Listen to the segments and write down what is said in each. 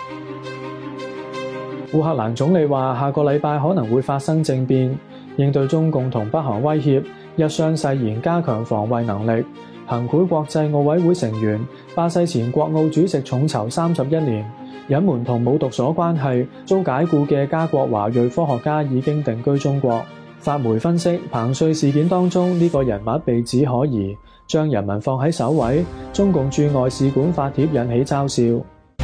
烏克蘭總理話，下個禮拜可能會發生政變，應對中共同北韓威脅，一雙誓言加強防衛能力。行賄國際奧委會成員、巴西前國奧主席重囚31年，隱瞞同冇毒所關係，遭解僱嘅加國華裔科學家已經定居中國。法媒分析，彭帥事件當中呢個人物被指可疑，將人民放喺首位。中共駐外使館發帖引起嘲笑。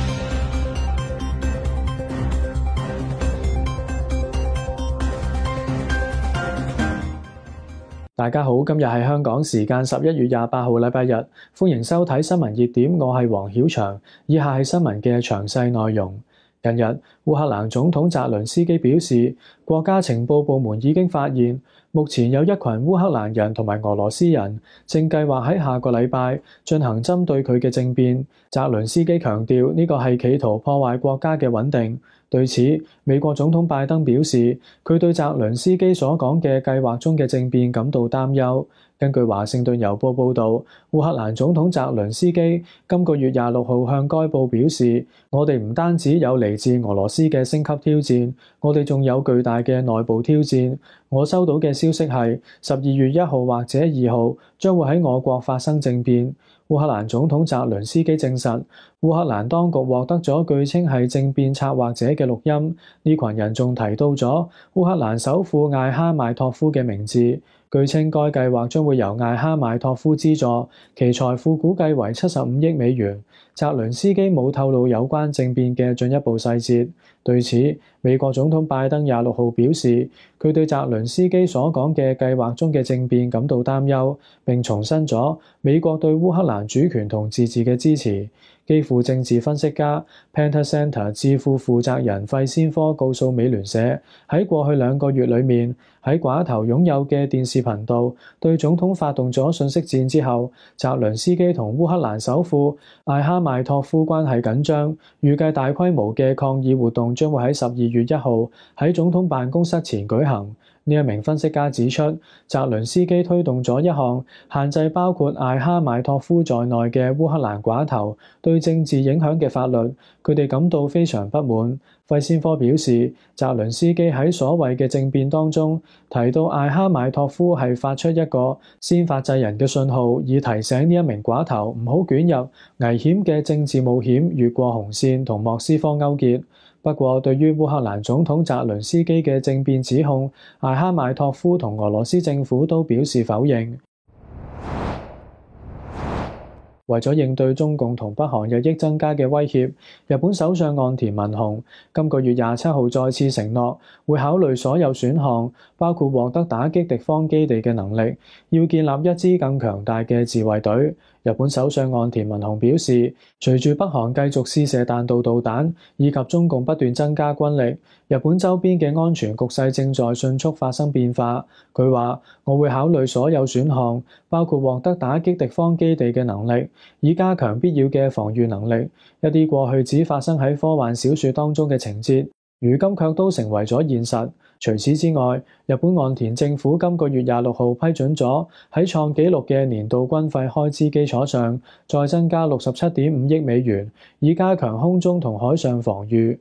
大家好，今日係香港時間11月28號禮拜日，歡迎收睇新聞熱點，我係黃曉翔。以下係新聞嘅詳細內容。近日，烏克蘭總統澤倫斯基表示，國家情報部門已經發現，目前有一群烏克蘭人同埋俄羅斯人正計劃喺下個禮拜進行針對佢嘅政變。澤倫斯基強調，呢個係企圖破壞國家嘅穩定。對此，美國總統拜登表示，佢對澤倫斯基所講嘅計劃中嘅政變感到擔憂。根據華盛頓郵報報導，烏克蘭總統澤倫斯基今個月26號向該報表示，我哋唔單止有嚟自俄羅斯嘅升級挑戰，我哋仲有巨大嘅內部挑戰。我收到嘅消息係12月1號或者2號將會喺我國發生政變。烏克蘭總統澤倫斯基證實，烏克蘭當局獲得咗據稱係政變策劃者嘅錄音。呢群人仲提到咗烏克蘭首富艾哈邁托夫嘅名字。據稱該計劃將會由艾哈邁托夫資助，其財富估計為75億美元。澤倫斯基冇透露有關政變嘅進一步細節。對此，美國總統拜登26號表示，佢對澤倫斯基所講嘅計劃中嘅政變感到擔憂，並重申咗美國對烏克蘭主權同自治嘅支持。基輔政治分析家 Penta Center 智庫負責人費先科告訴美聯社，喺過去2個月裏面，喺寡頭擁有嘅電視頻道對總統發動咗信息戰之後，澤倫斯基同烏克蘭首富艾哈邁托夫關係緊張，預計大規模嘅抗議活動將會喺12月1號喺總統辦公室前舉行。呢一名分析家指出，澤倫斯基推動咗一項限制包括艾哈邁托夫在內嘅烏克蘭寡頭對政治影響嘅法律，佢哋感到非常不滿。費先科表示，澤倫斯基喺所謂嘅政變當中提到艾哈邁托夫係發出一個先發制人嘅信號，以提醒呢一名寡頭唔好捲入危險嘅政治冒險，越過紅線同莫斯科勾結。不過，對於烏克蘭總統澤倫斯基嘅政變指控，艾哈邁托夫同俄羅斯政府都表示否認。為咗應對中共同北韓日益增加嘅威脅，日本首相岸田文雄今個月27號再次承諾會考慮所有選項，包括獲得打擊敵方基地嘅能力，要建立一支更強大嘅自衛隊。日本首相岸田文雄表示，隨住北韓繼續試射彈道導彈，以及中共不斷增加軍力，日本周邊嘅安全局勢正在迅速發生變化。佢話：我會考慮所有選項，包括獲得打擊敵方基地嘅能力，以加強必要嘅防禦能力。一啲過去只發生喺科幻小説當中嘅情節，如今卻都成為咗現實。除此之外，日本岸田政府今個月26號批准咗喺創紀錄嘅年度軍費開支基礎上，再增加67.5億美元，以加強空中同海上防禦。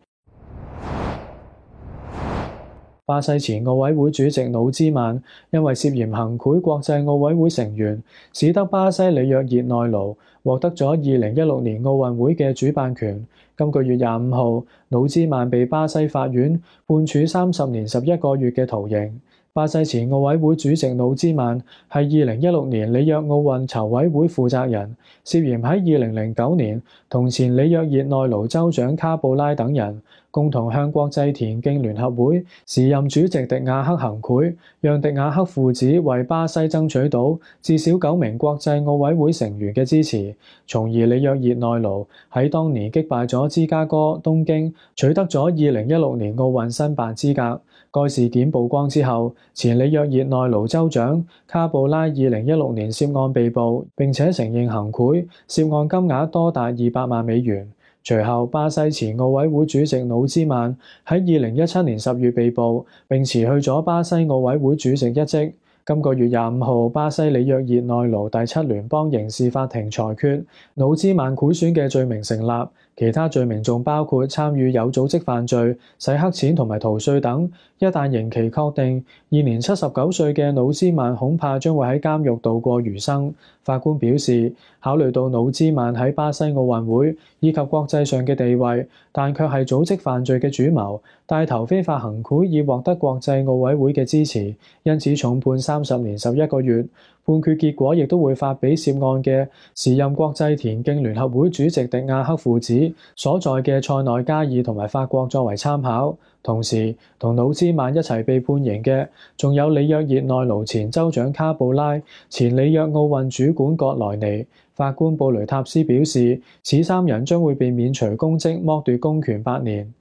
巴西前奧委會主席努茲曼因為涉嫌行賄國際奧委會成員，使得巴西里約熱內盧獲得咗2016年奧運會嘅主辦權。今個月25號，努茲曼被巴西法院判處30年11個月嘅徒刑。巴西前奧委會主席努茲曼係2016年里約奧運籌委會負責人，涉嫌喺2009年同前里約熱內盧州長卡布拉等人共同向國際田徑聯合會時任主席迪亞克行賄，讓迪亞克父子為巴西爭取到至少9名國際奧委會成員嘅支持，從而里約熱內盧喺當年擊敗咗芝加哥、東京，取得咗2016年奧運申辦資格。該事件曝光之後，前里約熱內盧州長卡布拉2016年涉案被捕，並且承認行賄，涉案金額多達200萬美元。隨後，巴西前奧委會主席努茲曼喺2017年10月被捕，並辭去咗巴西奧委會主席一職。今個月25號，巴西里約熱內盧第7聯邦刑事法庭裁決，努茲曼賄選嘅罪名成立， 其他罪名仲包括參與有組織犯罪、洗黑錢同埋逃稅等。一旦刑期確定，現年79歲嘅努茲曼恐怕將會喺監獄度過餘生。法官表示，考慮到努茲曼喺巴西奧運會以及國際上嘅地位，但卻係組織犯罪嘅主謀，帶頭非法行賄以獲得國際奧委會嘅支持，因此重判30年11個月。判決結果亦都會發俾涉案嘅時任國際田徑聯合會主席迪亞克父子所在嘅塞內加爾同埋法國作為參考。同時，同努茲曼一齊被判刑嘅，仲有里約熱內盧前州長卡布拉、前里約奧運主管葛萊尼。法官布雷塔斯表示，此三人將會被免除公職，剝奪公權8年。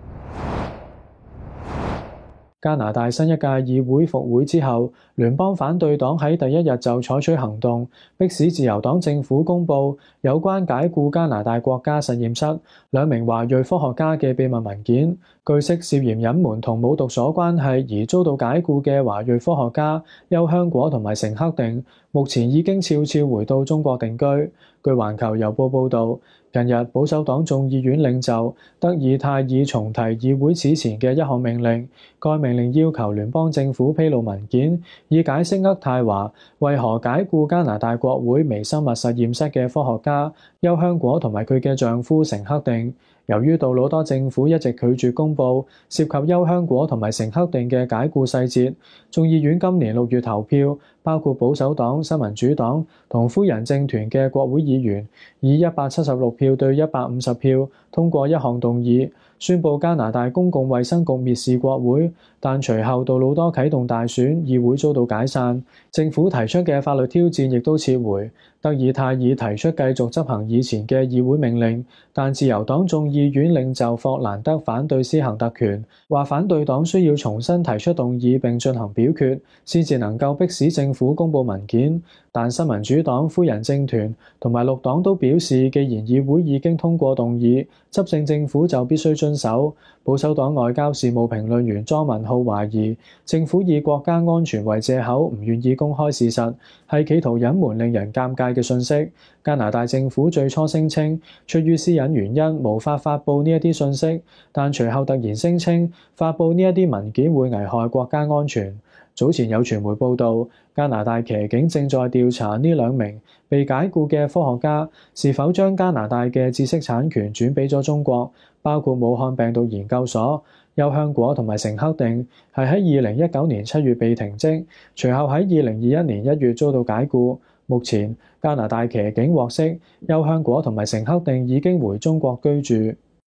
加拿大新一屆議會復會之後，聯邦反對黨喺第一日就採取行動，迫使自由黨政府公佈有關解僱加拿大國家實驗室2名華裔科學家嘅秘密文件。據悉，涉嫌隱瞞同冇讀所關係而遭到解僱嘅華裔科學家邱香果同埋成克定，目前已經悄悄回到中國定居。據環球郵報報導，近日保守黨眾議院領袖德爾泰爾重提議會此前嘅一項命令，該命令要求聯邦政府披露文件，以解釋渥太華為何解僱加拿大國會微生物實驗室嘅科學家邱香果同埋佢嘅丈夫成克定。由於杜魯多政府一直拒絕公佈涉及邱香果同埋成克定嘅解僱細節，眾議院今年6月投票，包括保守黨、新民主黨同夫人政團嘅國會議員，以176票對150票通過一項動議，宣布加拿大公共衛生局蔑視國會。但隨後杜魯多啟動大選，議會遭到解散，政府提出嘅法律挑戰亦都撤回。德爾泰爾提出繼續執行以前嘅議會命令，但自由黨眾議院領袖霍蘭德反對施行特權，話反對黨需要重新提出動議並進行表決，先至能夠迫使政府公佈文件。但新民主黨、夫人政團同埋綠黨都表示，既然議會已經通過動議，執政政府就必須遵守。保守黨外交事務評論員莊文浩懷疑，政府以國家安全為藉口，唔願意公開事實，係企圖隱瞞令人尷尬嘅訊息。加拿大政府最初聲稱，出於私隱原因無法發布呢一啲訊息，但隨後突然聲稱發布呢一啲文件會危害國家安全。早前有傳媒報道，加拿大騎警正在調查呢2名被解僱嘅科學家是否將加拿大嘅知識產權轉俾咗中國，包括武漢病毒研究所。邱香果同埋成克定係喺2019年7月被停職，隨後喺2021年1月遭到解僱。目前加拿大騎警獲悉，邱香果同埋成克定已經回中國居住。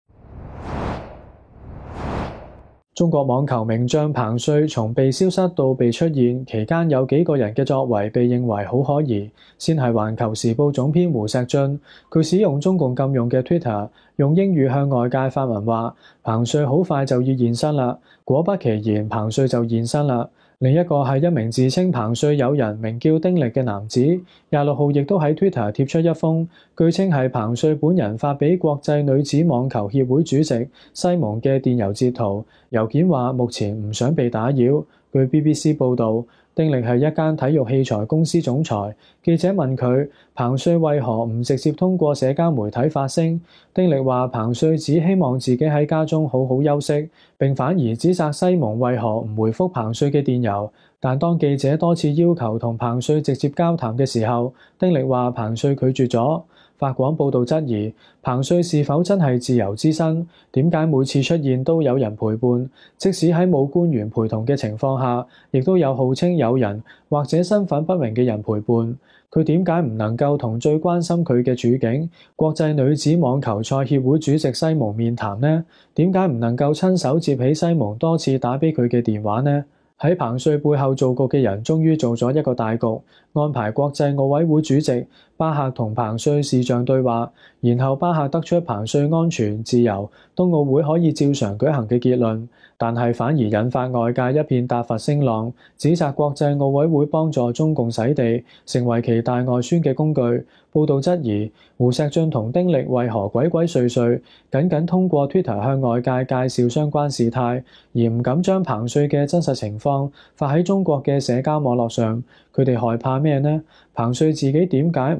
中國網球名將彭帥從被消失到被出現，期間有幾個人嘅作為被認為好可疑。先係環球時報總編胡錫進，佢使用中共禁用嘅 Twitter， 用英語向外界發文話彭帥好快就要現身啦。果不其然，彭帥就現身啦。另一個係一名自稱彭帥友人名叫丁力嘅男子，26號亦都喺 Twitter 貼出一封據稱係彭帥本人發俾國際女子網球協會主席西蒙嘅電郵截圖，郵件話目前唔想被打擾。據 BBC 報導，丁力係一間體育器材公司總裁。記者問佢彭帥為何唔直接通過社交媒體發聲，丁力話彭帥只希望自己喺家中好好休息，並反而指責西蒙為何唔回覆彭帥嘅電郵。但當記者多次要求同彭帥直接交談嘅時候，丁力話彭帥拒絕咗。法廣報道質疑彭帥是否真係自由之身？點解每次出現都有人陪伴？即使喺冇官員陪同嘅情況下，亦都有號稱友人或者身份不明嘅人陪伴。佢點解唔能夠同最關心佢嘅處境國際女子網球賽協會主席西蒙面談呢？點解唔能夠親手接起西蒙多次打俾佢嘅電話呢？喺彭帥背後做局嘅人終於做咗一個大局，安排國際奧委會主席巴赫同彭帥視像對話，然後巴赫得出彭帥安全自由，冬奧會可以照常舉行嘅結論，但係反而引發外界一片撻伐聲浪，指責國際奧委會幫助中共洗地，成為其大外宣嘅工具。報道質疑胡錫進同丁力為何鬼鬼祟祟，僅通過 Twitter 向外界介紹相關事態，而唔敢將彭帥嘅真實情況發喺中國嘅社交網絡上。佢哋害怕咩呢？彭帥自己點解唔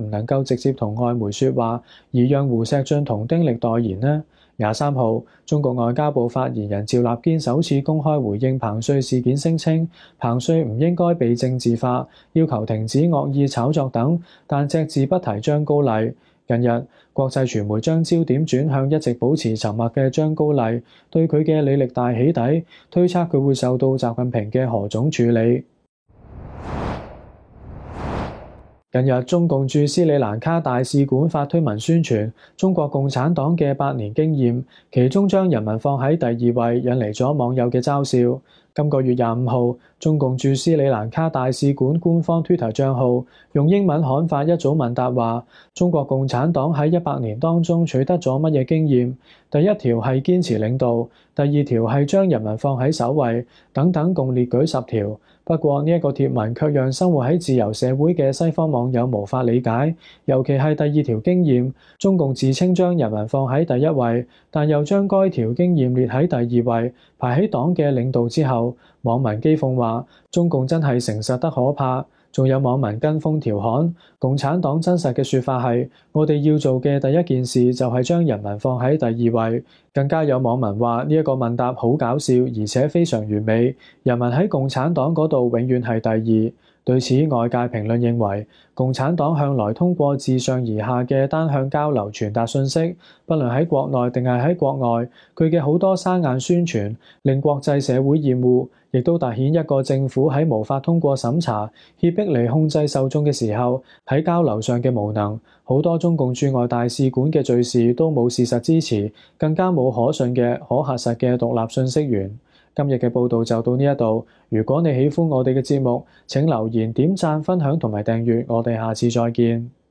唔能夠直接同外媒說話，而讓胡錫進同丁力代言呢？23號，中國外交部發言人趙立堅首次公開回應彭帥事件，聲稱彭帥唔應該被政治化，要求停止惡意炒作等，但隻字不提張高麗。近日，國際傳媒將焦點轉向一直保持沉默嘅張高麗，對佢嘅履歷大起底，推測佢會受到習近平嘅何種處理。近日，中共駐斯里蘭卡大使館發推文宣傳中國共產黨嘅百年經驗，其中將人民放喺第二位，引嚟咗網友嘅嘲笑。今個月25號，中共駐斯里蘭卡大使館官方 Twitter 賬號用英文刊發一組問答，話中國共產黨喺100年當中取得咗乜嘢經驗？第一條係堅持領導，第二條係將人民放喺首位，等等，共列舉10條。不過呢一個貼文卻讓生活喺自由社會嘅西方網友無法理解，尤其係第二條經驗，中共自稱將人民放喺第一位，但又將該條經驗列喺第二位，排喺黨嘅領導之後。網民譏諷話：中共真係誠實得可怕。仲有網民跟風調侃，共產黨真實嘅說法係：我哋要做嘅第一件事就係將人民放喺第二位。更加有網民話呢一個問答好搞笑，而且非常完美。人民喺共產黨嗰度永遠係第二。對此，外界評論認為，共產黨向來通過自上而下嘅單向交流傳達信息，不論喺國內定係喺國外，佢嘅好多生硬宣傳令國際社會厭惡，亦都凸顯一個政府喺無法通過審查、脅迫嚟控制受眾嘅時候，喺交流上嘅無能。好多中共駐外大使館嘅敘事都冇事實支持，更加冇可信嘅可核實嘅獨立信息源。今日嘅報導就到呢一度。如果你喜歡我哋嘅節目，請留言、點讚、分享同埋訂閱。我哋下次再見。